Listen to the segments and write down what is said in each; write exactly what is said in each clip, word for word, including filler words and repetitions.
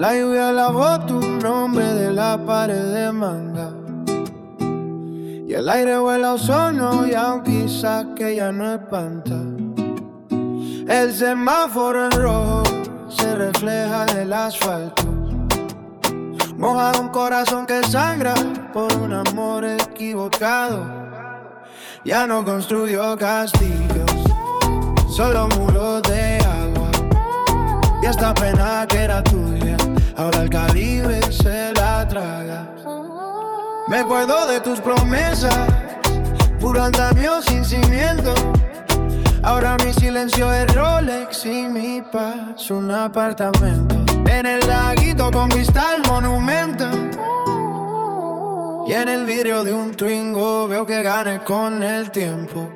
La lluvia lavó tu nombre de la pared de manga. Y el aire huele a ozono y aún quizás que ya no espanta. El semáforo en rojo se refleja del asfalto. Moja un corazón que sangra por un amor equivocado. Ya no construyó castillos, solo muros de agua. Y esta pena que era tuya, ahora el Caribe se la traga. Me acuerdo de tus promesas, puro andamio sin cimiento. Ahora mi silencio es Rolex y mi paz un apartamento. En el laguito con cristal monumento. Y en el vidrio de un Twingo veo que gané con el tiempo.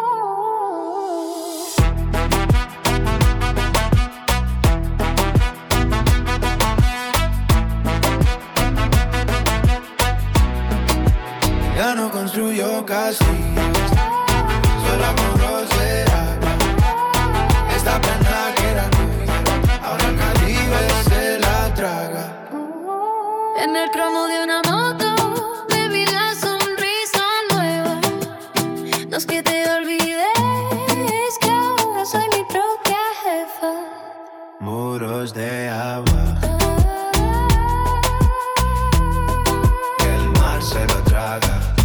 Ya no construyo castillos, solo muros de agua. Esta pena que era tuya, ahora el Caribe se la traga. En el cromo de una moto me vi la sonrisa nueva. No es que te olvides, es que ahora soy mi propia jefa. Muros de agua, el mar se lo traga.